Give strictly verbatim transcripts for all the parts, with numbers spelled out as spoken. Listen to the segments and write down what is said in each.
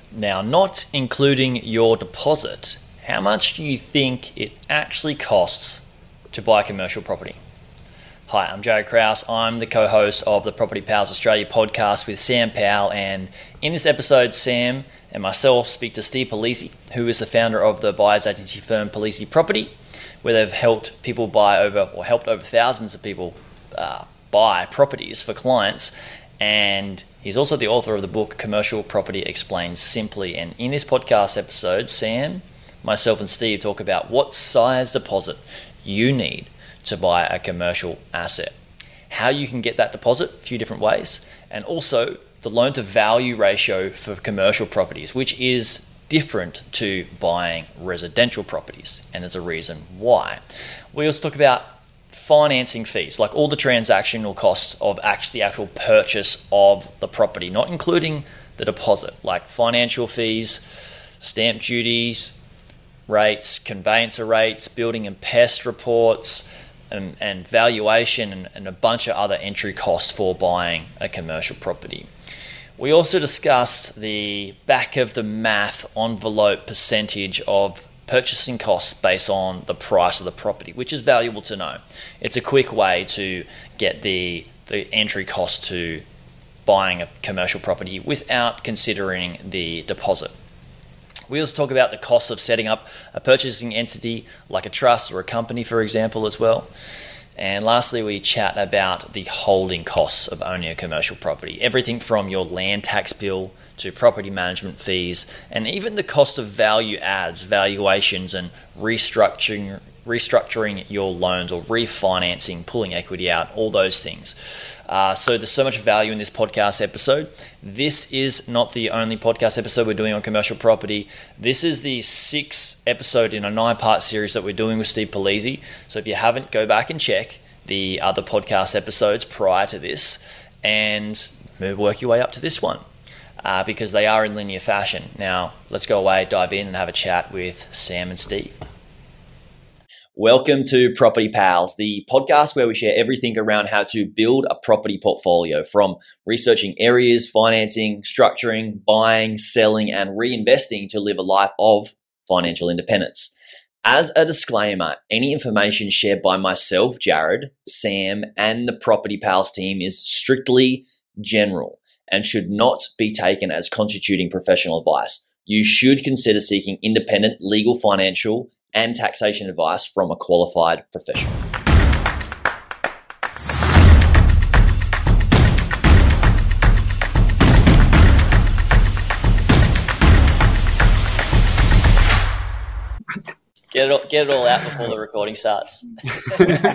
Now, not including your deposit, how much do you think it actually costs to buy a commercial property? Hi, I'm Jared Krause. I'm the co-host of the Property Pals Australia podcast with Sam Powell, and in this episode, Sam and myself speak to Steve Polizzi, who is the founder of the buyers agency firm Polizzi Property, where they've helped people buy over, or helped over thousands of people uh, buy properties for clients. And he's also the author of the book Commercial Property Explained Simply. And in this podcast episode, Sam, myself and Steve talk about what size deposit you need to buy a commercial asset, how you can get that deposit, a few different ways, and also the loan to value ratio for commercial properties, which is different to buying residential properties, and there's a reason why. We also talk about financing fees, like all the transactional costs of actually the actual purchase of the property, not including the deposit, like financial fees, stamp duties, rates, conveyancer rates, building and pest reports, and, and valuation, and, and a bunch of other entry costs for buying a commercial property. We also discussed the back of the math envelope percentage of purchasing costs based on the price of the property, which is valuable to know. It's a quick way to get the, the entry cost to buying a commercial property without considering the deposit. We also talk about the cost of setting up a purchasing entity like a trust or a company, for example, as well. And lastly, we chat about the holding costs of owning a commercial property. Everything from your land tax bill to property management fees, and even the cost of value adds, valuations, and restructuring restructuring your loans or refinancing, pulling equity out, all those things. Uh, so there's so much value in this podcast episode. This is not the only podcast episode we're doing on commercial property. This is the sixth episode in a nine-part series that we're doing with Steve Polizzi. So if you haven't, go back and check the other podcast episodes prior to this and move, work your way up to this one uh, because they are in linear fashion. Now, let's go away, dive in, and have a chat with Sam and Steve. Welcome to Property Pals, the podcast where we share everything around how to build a property portfolio, from researching areas, financing, structuring, buying, selling, and reinvesting to live a life of financial independence. As a disclaimer, any information shared by myself, Jared, Sam, and the Property Pals team is strictly general and should not be taken as constituting professional advice. You should consider seeking independent legal, financial, and taxation advice from a qualified professional. Get it all, get it all out before the recording starts. As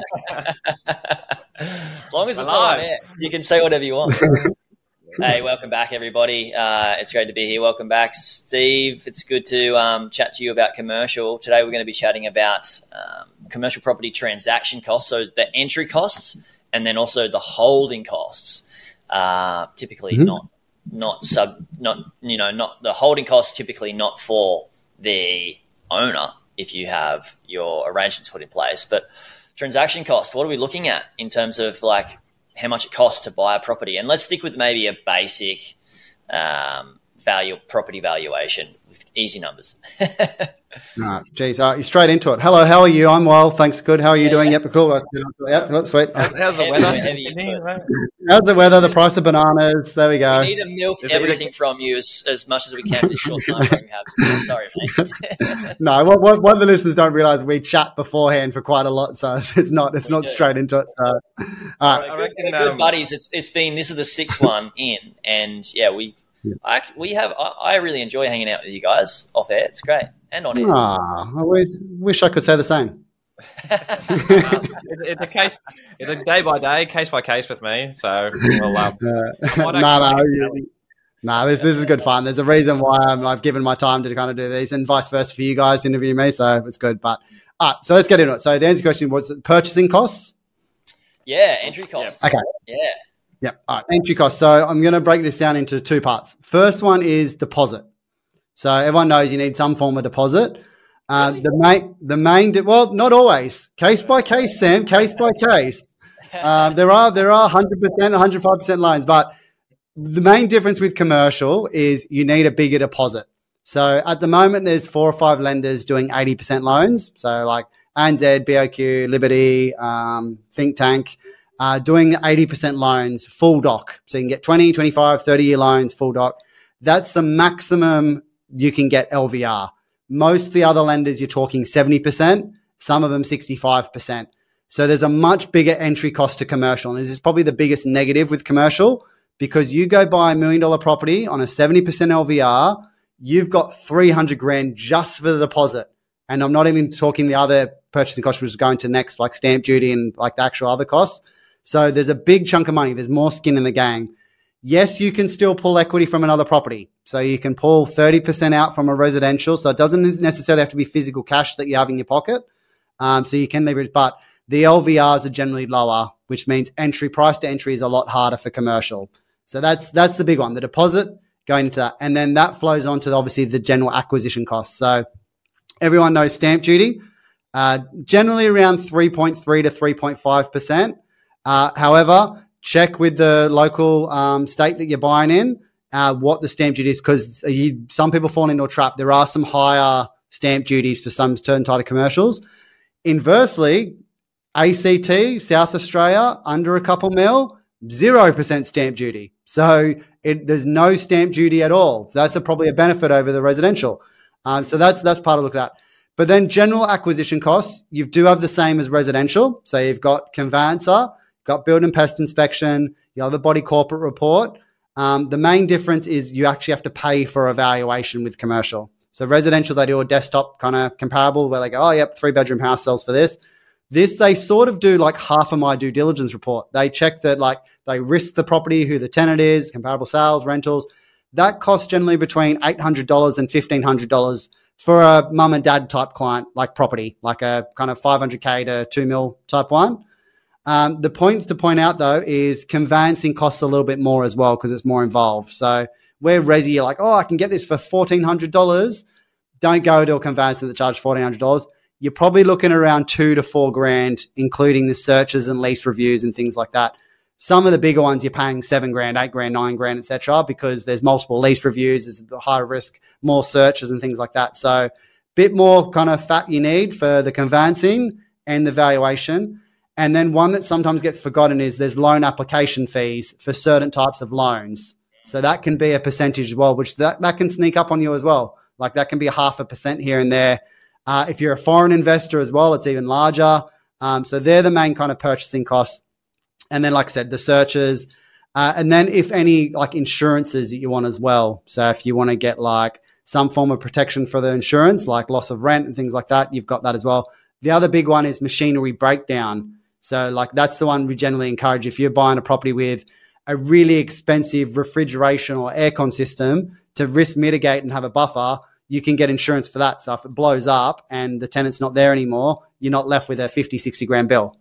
long as it's not on air, you can say whatever you want. Hey, welcome back, everybody. Uh, it's great to be here. Welcome back, Steve. It's good to um, chat to you about commercial. Today, we're going to be chatting about um, commercial property transaction costs, so the entry costs, and then also the holding costs. Uh, typically, mm-hmm. not not sub, not you know, not the holding costs. Typically, not for the owner if you have your arrangements put in place, but transaction costs. What are we looking at in terms of like how much it costs to buy a property? And let's stick with maybe a basic um, value property valuation with easy numbers. No, geez, uh, you're straight into it. Hello, how are you? I'm well, thanks. Good. How are you yeah, doing? Yeah. Yep, cool. Yep, that's sweet. How's, how's the weather? How's the weather? The price of bananas. There we go. We need to milk is everything it, from you as, as much as we can this short time we have. Sorry, mate. No, what, what, what the listeners don't realise, we chat beforehand for quite a lot, so it's not it's we not do. straight into it. So, all right. I reckon, good, um, buddies. It's it's been this is the sixth one in, and yeah, we. Yeah. I, we have. I, I really enjoy hanging out with you guys off air. It's great, and on air. Ah, I would, wish I could say the same. uh, it, it's a case. It's a day by day, case by case with me. So, well, um, uh, no, no, you, no. This this is good fun. There's a reason why I'm, I've given my time to kind of do these, and vice versa for you guys interviewing me. So it's good. But all right, so let's get into it. So Dan's question was purchasing costs. Yeah, entry costs. Okay. Yeah. Yeah. All right. Entry costs. So I'm going to break this down into two parts. First one is deposit. So everyone knows you need some form of deposit. Uh, really? The main, the main, de- well, not always. Case by case, Sam. Case by case. Um, there are there are one hundred percent, one hundred five percent loans, but the main difference with commercial is you need a bigger deposit. So at the moment, there's four or five lenders doing eighty percent loans. So like A N Z, B O Q, Liberty, um, Think Tank, uh, doing eighty percent loans, full doc. So you can get twenty, twenty-five, thirty year loans, full doc. That's the maximum you can get L V R. Most of the other lenders, you're talking seventy percent, some of them sixty-five percent. So there's a much bigger entry cost to commercial. And this is probably the biggest negative with commercial, because you go buy a million dollar property on a seventy percent L V R, you've got three hundred grand just for the deposit. And I'm not even talking the other purchasing costs, which is going to next, like stamp duty and like the actual other costs. So there's a big chunk of money. There's more skin in the game. Yes, you can still pull equity from another property. So you can pull thirty percent out from a residential. So it doesn't necessarily have to be physical cash that you have in your pocket. Um, so you can leverage, but the L V Rs are generally lower, which means entry price to entry is a lot harder for commercial. So that's that's the big one, the deposit going into that. And then that flows on to obviously the general acquisition costs. So everyone knows stamp duty, uh, generally around three point three to three point five percent. Uh, however, check with the local um, state that you're buying in uh, what the stamp duty is, because some people fall into a trap. There are some higher stamp duties for some certain type of commercials. Inversely, A C T, South Australia, under a couple mil, zero percent stamp duty. So it, there's no stamp duty at all. That's a, probably a benefit over the residential. Um, so that's that's part of look at that. But then general acquisition costs, you do have the same as residential. So you've got conveyancer, got build and pest inspection, you have the body corporate report. Um, the main difference is you actually have to pay for a valuation with commercial. So residential, they do a desktop kind of comparable where they go, oh, yep, three bedroom house sells for this. This, they sort of do like half of my due diligence report. They check that, like, they risk the property, who the tenant is, comparable sales, rentals. That costs generally between eight hundred dollars and fifteen hundred dollars for a mum and dad type client, like property, like a kind of five hundred K to two mil type one. Um, the points to point out, though, is conveyancing costs a little bit more as well because it's more involved. So where resi, you're like, oh, I can get this for fourteen hundred dollars. Don't go to a conveyancer that charges fourteen hundred dollars. You're probably looking around two to four grand, including the searches and lease reviews and things like that. Some of the bigger ones, you're paying seven grand, eight grand, nine grand, et cetera, because there's multiple lease reviews, there's higher risk, more searches and things like that. So bit more kind of fat you need for the conveyancing and the valuation. And then one that sometimes gets forgotten is there's loan application fees for certain types of loans. So that can be a percentage as well, which that, that can sneak up on you as well. Like that can be a half a percent here and there. Uh, if you're a foreign investor as well, it's even larger. Um, so they're the main kind of purchasing costs. And then, like I said, the searches. Uh, and then if any like insurances that you want as well. So if you want to get like some form of protection for the insurance, like loss of rent and things like that, you've got that as well. The other big one is machinery breakdown. So like that's the one we generally encourage. If you're buying a property with a really expensive refrigeration or aircon system, to risk mitigate and have a buffer, you can get insurance for that. So if it blows up and the tenant's not there anymore, you're not left with a fifty, sixty grand bill.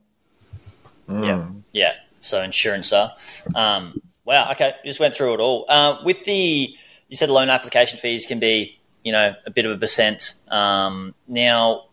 Mm. Yeah. Yeah. So insurance are, um, wow. Okay. Just went through it all. Uh, with the, you said loan application fees can be, you know, a bit of a percent. Um, now,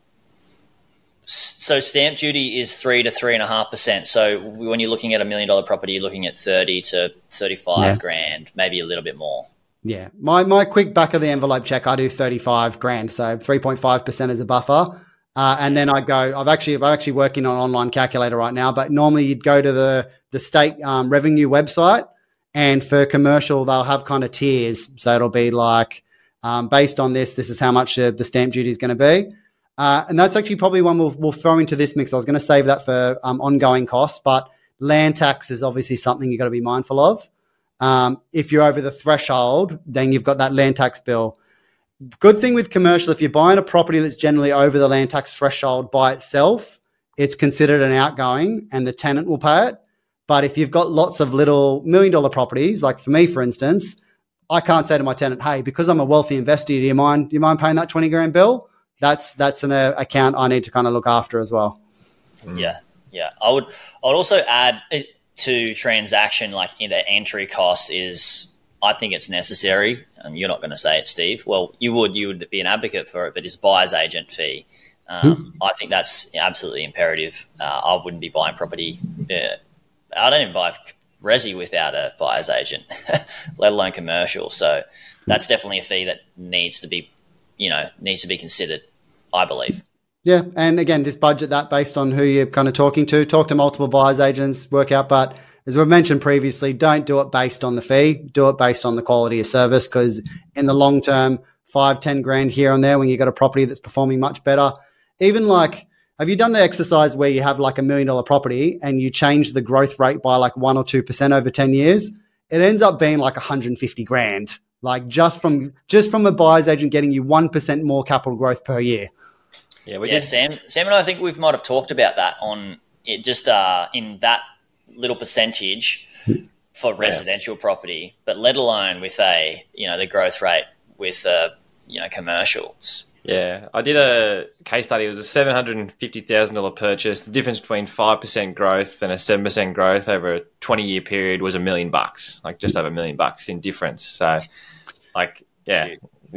so stamp duty is three to three and a half percent. So when you're looking at a million dollar property, you're looking at thirty to thirty-five yeah. grand, maybe a little bit more. Yeah. My, my quick back of the envelope check, I do thirty-five grand. So three point five percent as a buffer. Uh, and then I go, I've actually, I'm actually working on an online calculator right now, but normally you'd go to the, the state um, revenue website, and for commercial, they'll have kind of tiers. So it'll be like, um, based on this, this is how much uh, the stamp duty is going to be. Uh, and that's actually probably one we'll, we'll throw into this mix. I was going to save that for um, ongoing costs, but land tax is obviously something you've got to be mindful of. Um, if you're over the threshold, then you've got that land tax bill. Good thing with commercial, if you're buying a property that's generally over the land tax threshold by itself, it's considered an outgoing and the tenant will pay it. But if you've got lots of little million dollar properties, like for me, for instance, I can't say to my tenant, hey, because I'm a wealthy investor, do you mind, do you mind paying that twenty grand bill? That's, that's an uh, account I need to kind of look after as well. Yeah. Yeah. I would, I would also add it to transaction, like in the entry cost is, I think it's necessary. Um, you're not going to say it, Steve. Well, you would. You would be an advocate for it, but it's buyer's agent fee. Um, hmm. I think that's absolutely imperative. Uh, I wouldn't be buying property. Uh, I don't even buy resi without a buyer's agent, let alone commercial. So that's definitely a fee that needs to be, you know, needs to be considered, I believe. Yeah, and again, just budget that based on who you're kind of talking to. Talk to multiple buyer's agents, work out. But as we've mentioned previously, don't do it based on the fee. Do it based on the quality of service, because in the long term, five, ten grand here and there when you got a property that's performing much better. Even like, have you done the exercise where you have like a million dollar property and you change the growth rate by like one or two percent over ten years? It ends up being like one hundred fifty grand, like just from just from a buyer's agent getting you one percent more capital growth per year. Yeah, we yeah, did. Sam. Sam and I think we might have talked about that on it, just uh, in that little percentage for residential yeah. property, but let alone with a you know the growth rate with uh, you know commercials. Yeah, I did a case study. It was a seven hundred and fifty thousand dollar purchase. The difference between five percent growth and a seven percent growth over a twenty year period was a million bucks, like just over a million bucks in difference. So, like, yeah.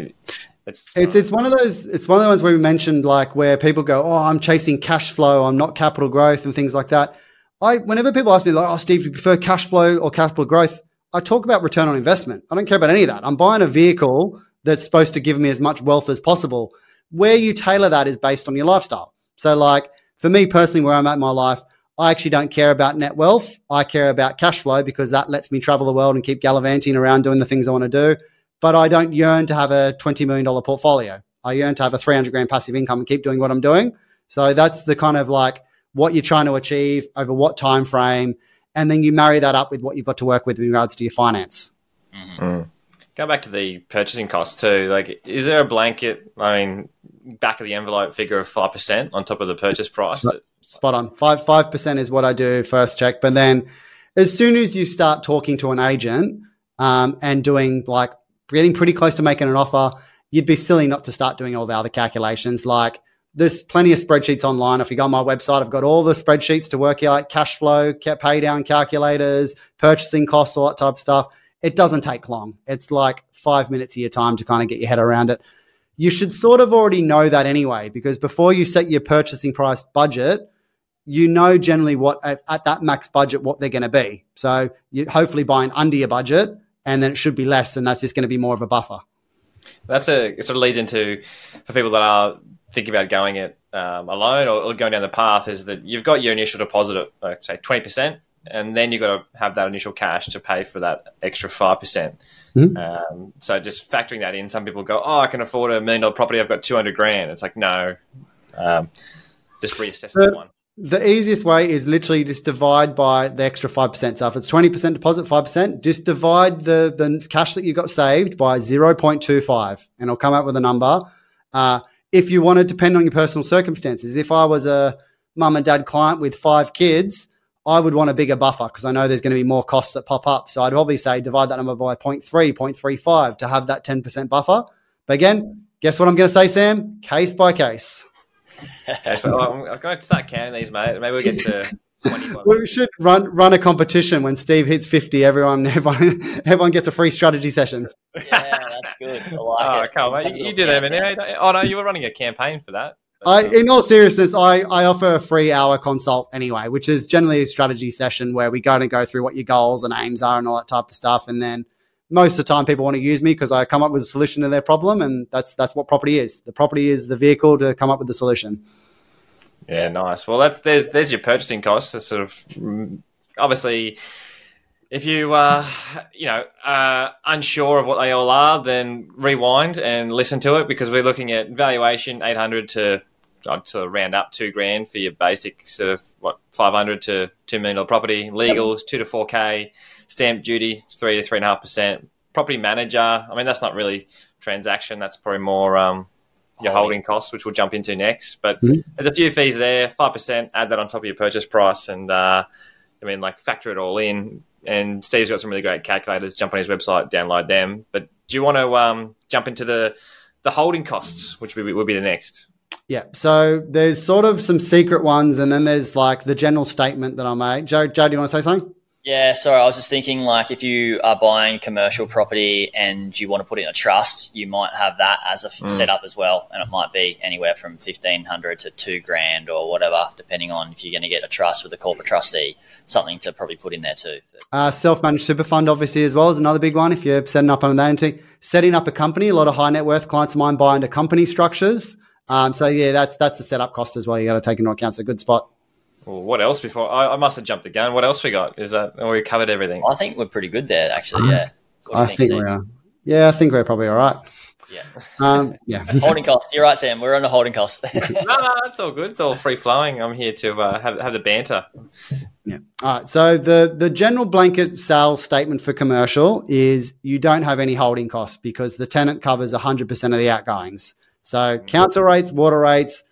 It's it's it's one of those it's one of the ones where we mentioned, like, where people go, oh, I'm chasing cash flow, I'm not capital growth and things like that. I whenever people ask me like, oh, Steve, do you prefer cash flow or capital growth? I talk about return on investment. I don't care about any of that. I'm buying a vehicle that's supposed to give me as much wealth as possible. Where you tailor that is based on your lifestyle. So, like, for me personally, where I'm at in my life, I actually don't care about net wealth. I care about cash flow because that lets me travel the world and keep gallivanting around doing the things I want to do. But I don't yearn to have a twenty million dollars portfolio. I yearn to have a three hundred grand passive income and keep doing what I'm doing. So that's the kind of like what you're trying to achieve over what time frame. And then you marry that up with what you've got to work with in regards to your finance. Mm-hmm. Mm. Go back to the purchasing costs too. Like, is there a blanket, I mean, back of the envelope figure of five percent on top of the purchase price? Spot, spot on. Five, five percent is what I do first check. But then as soon as you start talking to an agent um, and doing like, getting pretty close to making an offer, you'd be silly not to start doing all the other calculations. Like, there's plenty of spreadsheets online. If you go on my website, I've got all the spreadsheets to work out cash flow, pay down calculators, purchasing costs, all that type of stuff. It doesn't take long. It's like five minutes of your time to kind of get your head around it. You should sort of already know that anyway, because before you set your purchasing price budget, you know generally what at, at that max budget, what they're going to be. So you're hopefully buying under your budget, and then it should be less, and that's just going to be more of a buffer. That's a it sort of leads into, for people that are thinking about going it um, alone or, or going down the path, is that you've got your initial deposit of, like, say, twenty percent, and then you've got to have that initial cash to pay for that extra five percent. Mm-hmm. Um, so just factoring that in, some people go, oh, I can afford a million dollar property, I've got two hundred grand. It's like, no, um, just reassess the, that one. The easiest way is literally just divide by the extra five percent. So if it's twenty percent deposit, five percent, just divide the, the cash that you got saved by zero point two five, and it'll come up with a number. Uh, if you want to depend on your personal circumstances, if I was a mum and dad client with five kids, I would want a bigger buffer because I know there's going to be more costs that pop up. So I'd probably say divide that number by zero point three, zero point three five to have that ten percent buffer. But again, guess what I'm going to say, Sam? Case by case. Yes, well, I'm going to start counting these, mate. Maybe we'll get to twenty. We should run run a competition when Steve hits fifty. Everyone, everyone, everyone gets a free strategy session. Yeah, that's good. I like oh, it. Come on, you, you do that, man. Oh no, you were running a campaign for that. I, in all seriousness, I, I offer a free hour consult anyway, which is generally a strategy session where we go and go through what your goals and aims are and all that type of stuff. And then most of the time people want to use me because I come up with a solution to their problem, and that's that's what property is. The property is the vehicle to come up with the solution. Yeah, nice. Well, that's there's there's your purchasing costs. That's sort of obviously, if you uh you know uh unsure of what they all are, then rewind and listen to it, because we're looking at valuation eight hundred to to round up two grand for your basic sort of what five hundred to two million dollar property, legals two to four k, stamp duty three to three and a half percent, property manager. I mean, that's not really transaction. That's probably more um. your holding costs, which we'll jump into next. But mm-hmm. there's a few fees there, five percent, add that on top of your purchase price. And, uh, I mean, like, factor it all in. And Steve's got some really great calculators. Jump on his website, download them. But do you want to um, jump into the the holding costs, which will be, will be the next? Yeah. So there's sort of some secret ones, and then there's, like, the general statement that I made. Joe, Joe, do you want to say something? Yeah, sorry, I was just thinking, like, if you are buying commercial property and you want to put it in a trust, you might have that as a mm. setup as well, and it might be anywhere from fifteen hundred to two grand or whatever, depending on if you're going to get a trust with a corporate trustee, something to probably put in there too. Uh, self-managed super fund, obviously, as well, is another big one. If you're setting up on that entity, setting up a company, a lot of high net worth clients of mine buy into company structures. Um, so yeah, that's that's a setup cost as well. You got to take into account. It's a good spot. Well, what else before? I, I must have jumped the gun. What else we got? Is that or we covered everything? I think we're pretty good there, actually. Yeah, I think, think we are. Yeah, I think we're probably all right. Yeah. Um, yeah. Holding costs. You're right, Sam. We're on the holding costs. no, no, that's all good. It's all free flowing. I'm here to uh, have have the banter. Yeah. All right. So the the general blanket sales statement for commercial is you don't have any holding costs because the tenant covers one hundred percent of the outgoings. So council rates, water rates,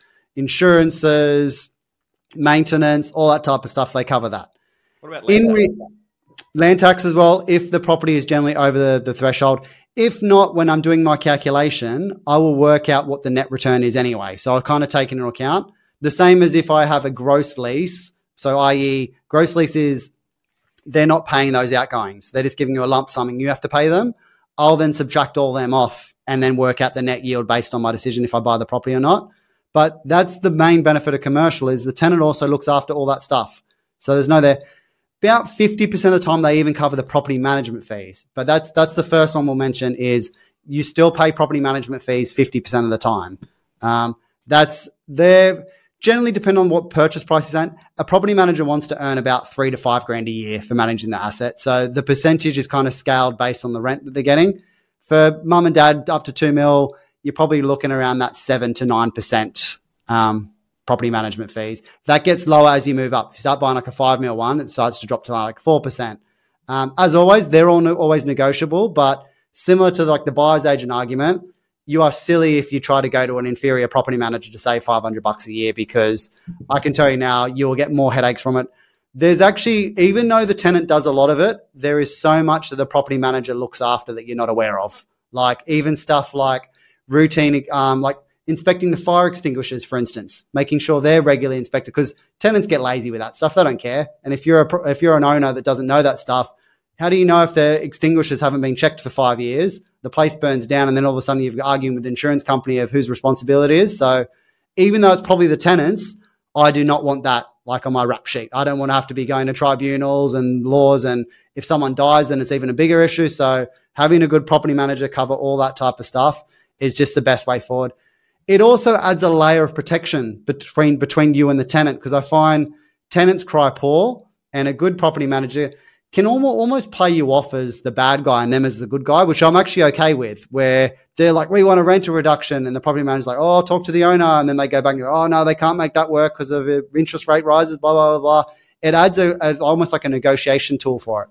insurances, maintenance, all that type of stuff, they cover that. What about land tax? Re- land tax as well, if the property is generally over the, the threshold. If not, when I'm doing my calculation, I will work out what the net return is anyway. So I'll kind of take into account. The same as if I have a gross lease. So that is, gross lease is they're not paying those outgoings. They're just giving you a lump sum and you have to pay them. I'll then subtract all them off and then work out the net yield based on my decision if I buy the property or not. But that's the main benefit of commercial is the tenant also looks after all that stuff. So there's no there. About fifty percent of the time they even cover the property management fees. But that's that's the first one we'll mention is you still pay property management fees fifty percent of the time. Um, that's there. Generally depend on what purchase price is at. A property manager wants to earn about three to five grand a year for managing the asset. So the percentage is kind of scaled based on the rent that they're getting. For mum and dad up to two mil, you're probably looking around that seven to nine percent um, property management fees. That gets lower as you move up. If you start buying like a five mil one, it starts to drop to like four percent. Um, as always, they're all no, always negotiable, but similar to like the buyer's agent argument, you are silly if you try to go to an inferior property manager to save five hundred bucks a year, because I can tell you now, you'll get more headaches from it. There's actually, even though the tenant does a lot of it, there is so much that the property manager looks after that you're not aware of. Like even stuff like routine, um, like inspecting the fire extinguishers, for instance, making sure they're regularly inspected, because tenants get lazy with that stuff. They don't care. And if you're a, if you're an owner that doesn't know that stuff, how do you know if their extinguishers haven't been checked for five years? The place burns down, and then all of a sudden you're arguing with the insurance company of whose responsibility it is. So even though it's probably the tenants, I do not want that like on my rap sheet. I don't want to have to be going to tribunals and laws, and if someone dies, then it's even a bigger issue. So having a good property manager cover all that type of stuff is just the best way forward. It also adds a layer of protection between between you and the tenant, because I find tenants cry poor, and a good property manager can almost, almost play you off as the bad guy and them as the good guy, which I'm actually okay with, where they're like, we want a rental reduction, and the property manager's like, oh, I'll talk to the owner, and then they go back and go, oh, no, they can't make that work because of interest rate rises, blah, blah, blah, blah. It adds a, a, almost like a negotiation tool for it.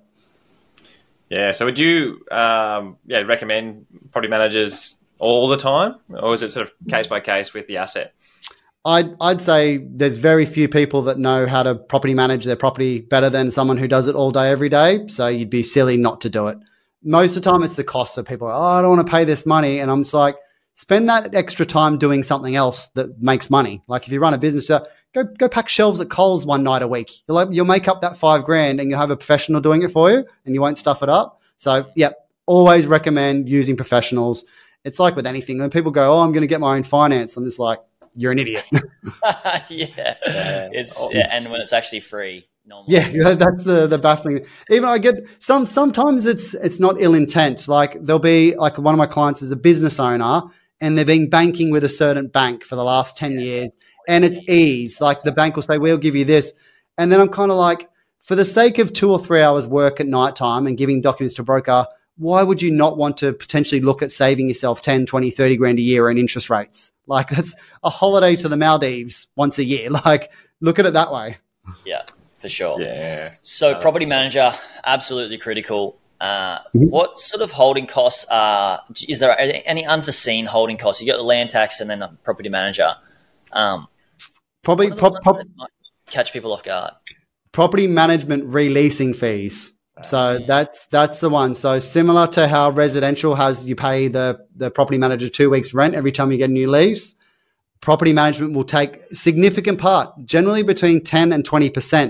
Yeah, so would you um, yeah recommend property managers all the time, or is it sort of case by case with the asset? I'd, I'd say there's very few people that know how to property manage their property better than someone who does it all day, every day. So you'd be silly not to do it. Most of the time it's the cost of people. Oh, I don't want to pay this money. And I'm just like, spend that extra time doing something else that makes money. Like if you run a business, go go pack shelves at Coles one night a week. You'll, like, you'll make up that five grand and you'll have a professional doing it for you, and you won't stuff it up. So yeah, always recommend using professionals. It's like with anything. When people go, oh, I'm going to get my own finance, I'm just like, you're an idiot. yeah. yeah. It's yeah, and when it's actually free. Normally. Yeah, that's the the baffling. Even I get some sometimes it's it's not ill intent. Like there'll be like one of my clients is a business owner, and they've been banking with a certain bank for the last ten yeah, years, and it's ease. Like the bank will say, we'll give you this. And then I'm kind of like, for the sake of two or three hours work at night time and giving documents to a broker, why would you not want to potentially look at saving yourself ten, twenty, thirty grand a year in interest rates? Like that's a holiday to the Maldives once a year. Like look at it that way. Yeah, for sure. Yeah. So property manager, absolutely critical. Uh, mm-hmm. What sort of holding costs are, is there any unforeseen holding costs? You got the land tax and then the property manager. Um, Probably prop, prop, catch people off guard. Property management releasing fees. So yeah. that's that's the one. So similar to how residential has, you pay the, the property manager two weeks rent every time you get a new lease, property management will take significant part, generally between ten and twenty percent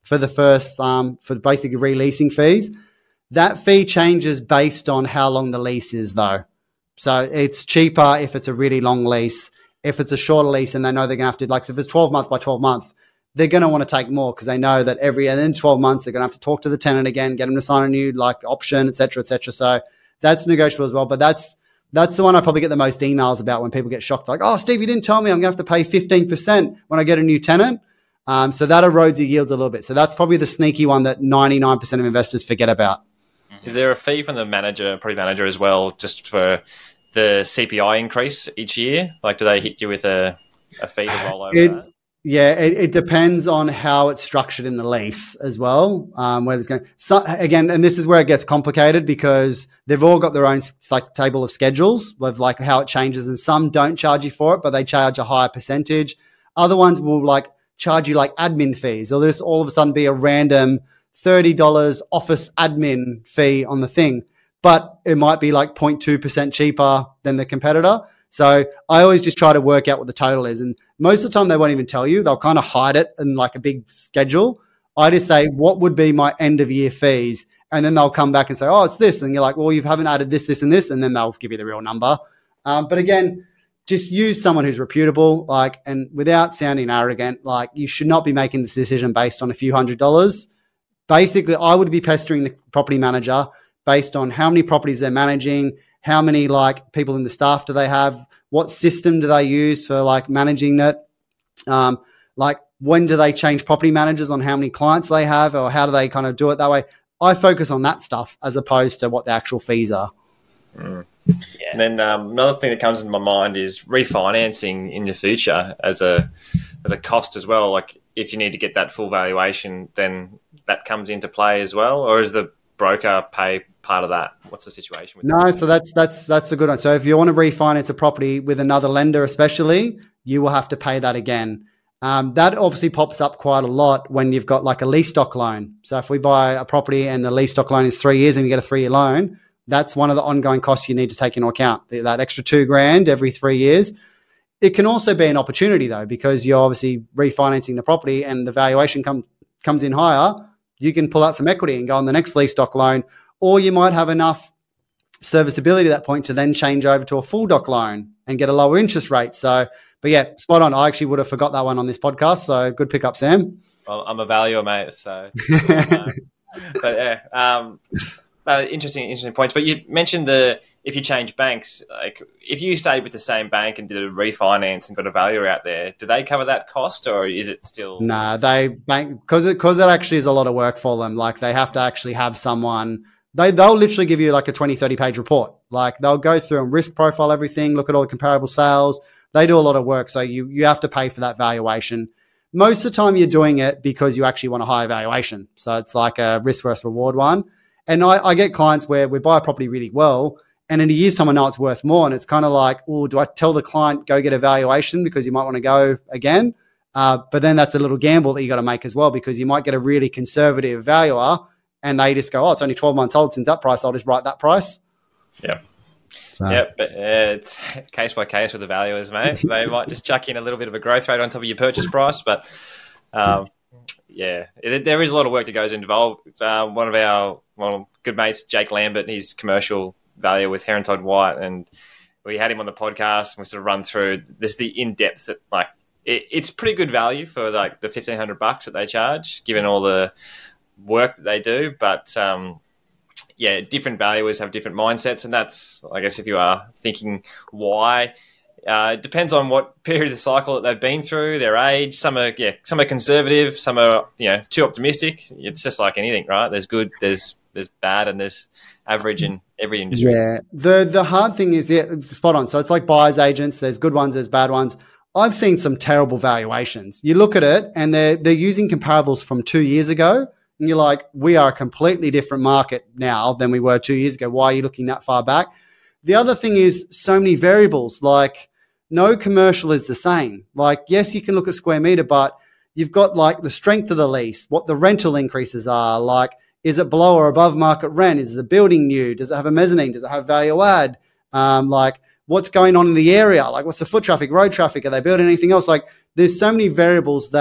for the first, um, for basically releasing fees. That fee changes based on how long the lease is though. So it's cheaper if it's a really long lease. If it's a shorter lease and they know they're going to have to, like, if it's twelve month by twelve month, they're going to want to take more because they know that every, and then twelve months, they're going to have to talk to the tenant again, get them to sign a new like option, et cetera, et cetera. So that's negotiable as well. But that's, that's the one I probably get the most emails about when people get shocked. Like, oh, Steve, you didn't tell me I'm going to have to pay fifteen percent when I get a new tenant. Um, so that erodes your yields a little bit. So that's probably the sneaky one that ninety-nine percent of investors forget about. Is there a fee from the manager, property manager as well, just for the C P I increase each year? Like, do they hit you with a, a fee to roll over it, that? Yeah, it, it depends on how it's structured in the lease as well. Um, where there's going so, again, and this is where it gets complicated because they've all got their own like table of schedules with like how it changes, and some don't charge you for it, but they charge a higher percentage. Other ones will like charge you like admin fees. There'll just all of a sudden be a random thirty dollars office admin fee on the thing, but it might be like zero point two percent cheaper than the competitor. So I always just try to work out what the total is. And most of the time they won't even tell you. They'll kind of hide it in like a big schedule. I just say, what would be my end of year fees? And then they'll come back and say, oh, it's this. And you're like, well, you haven't added this, this, and this. And then they'll give you the real number. Um, but again, just use someone who's reputable, like, and without sounding arrogant, like you should not be making this decision based on a few hundred dollars. Basically, I would be pestering the property manager based on how many properties they're managing, how many like people in the staff do they have, what system do they use for like managing it, um, like when do they change property managers on how many clients they have, or how do they kind of do it that way. I focus on that stuff as opposed to what the actual fees are. Mm. Yeah. And then um, another thing that comes into my mind is refinancing in the future as a as a cost as well. Like if you need to get that full valuation, then that comes into play as well, or is the broker pay part of that? What's the situation with no that? So that's that's that's a good one. So if you want to refinance a property with another lender especially, you will have to pay that again. Um, that obviously pops up quite a lot when you've got like a lease stock loan. So if we buy a property and the lease stock loan is three years and you get a three-year loan, that's one of the ongoing costs you need to take into account, that extra two grand every three years. It can also be an opportunity though, because you're obviously refinancing the property and the valuation come, comes in higher. You can pull out some equity and go on the next lease stock loan, or you might have enough serviceability at that point to then change over to a full doc loan and get a lower interest rate. So, but yeah, spot on. I actually would have forgot that one on this podcast. So good pick up, Sam. Well, I'm a valuer, mate. So, um, but yeah, um, uh, interesting, interesting points. But you mentioned the if you change banks, like if you stayed with the same bank and did a refinance and got a valuer out there, do they cover that cost, or is it still? No, nah, they bank because it because it actually is a lot of work for them. Like they have to actually have someone. They they'll literally give you like a twenty, thirty page report. Like they'll go through and risk profile everything, look at all the comparable sales. They do a lot of work, so you you have to pay for that valuation. Most of the time, you're doing it because you actually want a higher valuation. So it's like a risk versus reward one. And I, I get clients where we buy a property really well, and in a year's time, I know it's worth more. And it's kind of like, oh, do I tell the client, go get a valuation because you might want to go again? Uh, but then that's a little gamble that you got to make as well, because you might get a really conservative valuer and they just go, oh, it's only twelve months old since that price. I'll just write that price. Yeah. So. Yeah, but uh, it's case by case with the valuers, mate. They might just chuck in a little bit of a growth rate on top of your purchase price, but um, yeah, it, there is a lot of work that goes involved. Uh, one of our well, good mates, Jake Lambert, he's commercial valuer with Heron Todd White, and we had him on the podcast. And we sort of run through this the in depth that like it, it's pretty good value for like the fifteen hundred bucks that they charge, given all the work that they do, but. Um, Yeah, different valuers have different mindsets, and that's, I guess, if you are thinking why, uh, it depends on what period of the cycle that they've been through, their age. Some are, yeah, some are conservative, some are, you know, too optimistic. It's just like anything, right? There's good, there's there's bad, and there's average in every industry. Yeah, the the hard thing is, yeah, spot on. So it's like buyers agents. There's good ones, there's bad ones. I've seen some terrible valuations. You look at it, and they're they're using comparables from two years ago. And you're like, we are a completely different market now than we were two years ago. Why are you looking that far back? The other thing is so many variables. Like no commercial is the same. Like, yes, you can look at square meter, but you've got like the strength of the lease, what the rental increases are. Like, is it below or above market rent? Is the building new? Does it have a mezzanine? Does it have value add? Um, like what's going on in the area? Like what's the foot traffic, road traffic? Are they building anything else? Like there's so many variables that,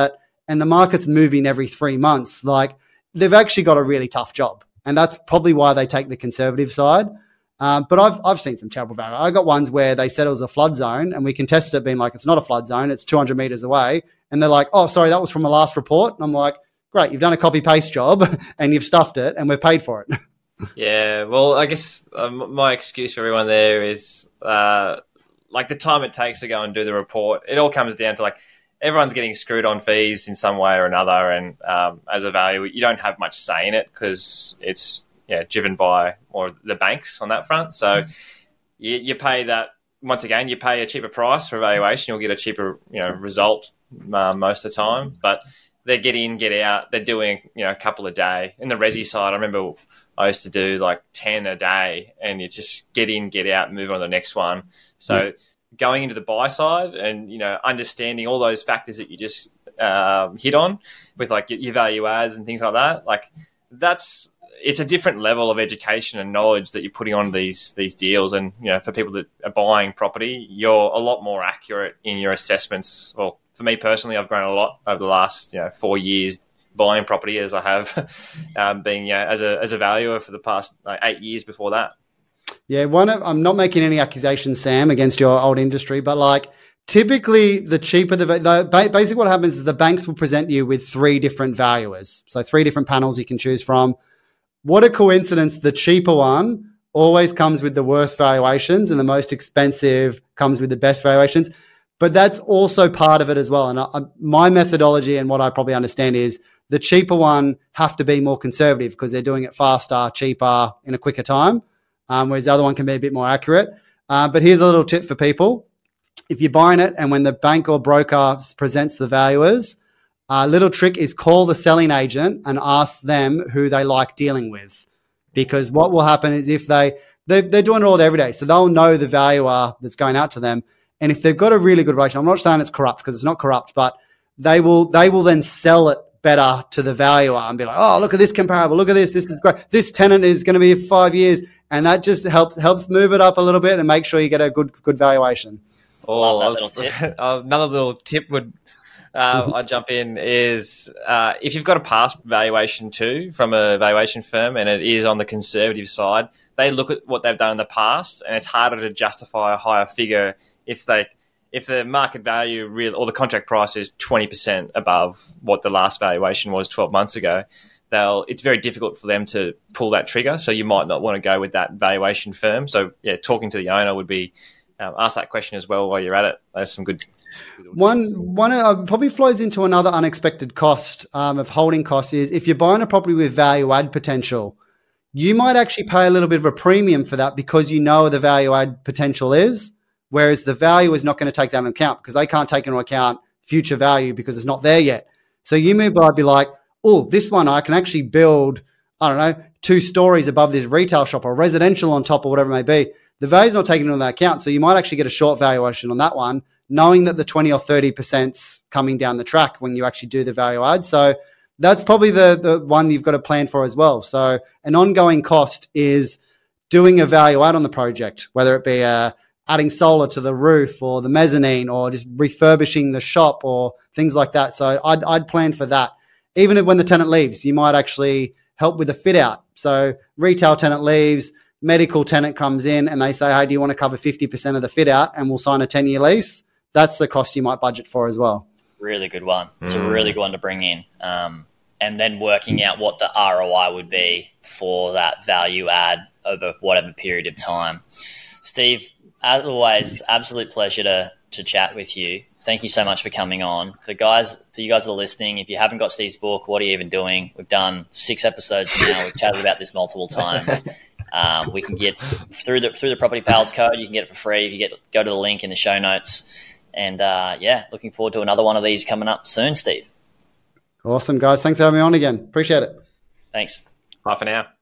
and the market's moving every three months, like they've actually got a really tough job. And that's probably why they take the conservative side. Um, but I've I've seen some terrible value. I got ones where they said it was a flood zone and we contested it being like, it's not a flood zone, it's two hundred meters away. And they're like, oh, sorry, that was from the last report. And I'm like, great, you've done a copy paste job and you've stuffed it and we've paid for it. Yeah, well, I guess um, my excuse for everyone there is uh, like the time it takes to go and do the report. It all comes down to like everyone's getting screwed on fees in some way or another. And um, as a value, you don't have much say in it because it's yeah driven by more the banks on that front. So mm-hmm. you, you pay that, once again, you pay a cheaper price for valuation. You'll get a cheaper you know result uh, most of the time. But they get in, get out. They're doing you know a couple a day. In the resi side, I remember I used to do like ten a day, and you just get in, get out, move on to the next one. So yeah. going into the buy side and, you know, understanding all those factors that you just um, hit on with like your value adds and things like that, like that's, it's a different level of education and knowledge that you're putting on these, these deals. And, you know, for people that are buying property, you're a lot more accurate in your assessments. Well, for me personally, I've grown a lot over the last, you know, four years buying property as I have um, been you know, as a as a valuer for the past like, eight years before that. Yeah, one of, I'm not making any accusations, Sam, against your old industry, but like typically the cheaper the, the basically what happens is the banks will present you with three different valuers, so three different panels you can choose from. What a coincidence! The cheaper one always comes with the worst valuations, and the most expensive comes with the best valuations. But that's also part of it as well. And I, my methodology and what I probably understand is the cheaper one have to be more conservative because they're doing it faster, cheaper, in a quicker time, um, whereas the other one can be a bit more accurate. Uh, but here's a little tip for people. If you're buying it and when the bank or broker presents the valuers, a little trick is call the selling agent and ask them who they like dealing with. Because what will happen is if they, they they're doing it all every day, so they'll know the valuer that's going out to them. And if they've got a really good relationship, I'm not saying it's corrupt because it's not corrupt, but they will they will then sell it better to the valuer and be like, oh, look at this comparable, look at this, this is great. This tenant is going to be five years. And that just helps helps move it up a little bit and make sure you get a good good valuation. Oh, Love that little tip. Another little tip would uh, mm-hmm. I'd jump in is uh, if you've got a past valuation too from a valuation firm and it is on the conservative side, they look at what they've done in the past and it's harder to justify a higher figure if they if the market value real or the contract price is twenty percent above what the last valuation was twelve months ago. They'll it's very difficult for them to pull that trigger. So you might not want to go with that valuation firm. So yeah, talking to the owner would be um, ask that question as well while you're at it. There's some good. good one one uh, probably flows into another unexpected cost um, of holding costs is if you're buying a property with value add potential, you might actually pay a little bit of a premium for that because you know the value add potential is. Whereas the value is not going to take that into account because they can't take into account future value because it's not there yet. So you may be like, oh, this one I can actually build, I don't know, two stories above this retail shop or residential on top or whatever it may be. The value's not taken into that account. So you might actually get a short valuation on that one, knowing that the twenty or thirty percent's coming down the track when you actually do the value add. So that's probably the, the one you've got to plan for as well. So an ongoing cost is doing a value add on the project, whether it be a adding solar to the roof or the mezzanine or just refurbishing the shop or things like that. So I'd, I'd plan for that. Even if when the tenant leaves, you might actually help with the fit out. So retail tenant leaves, medical tenant comes in and they say, hey, do you want to cover fifty percent of the fit out and we'll sign a ten-year lease? That's the cost you might budget for as well. Really good one. It's mm. a really good one to bring in. Um, and then working out what the R O I would be for that value add over whatever period of time. Steve, as always, absolute pleasure to to chat with you. Thank you so much for coming on. For guys, for you guys that are listening, if you haven't got Steve's book, what are you even doing? We've done six episodes now. We've chatted about this multiple times. Um, we can get through the through the Property Pals code. You can get it for free. You get go to the link in the show notes. And uh, yeah, looking forward to another one of these coming up soon, Steve. Awesome, guys. Thanks for having me on again. Appreciate it. Thanks. Bye for now.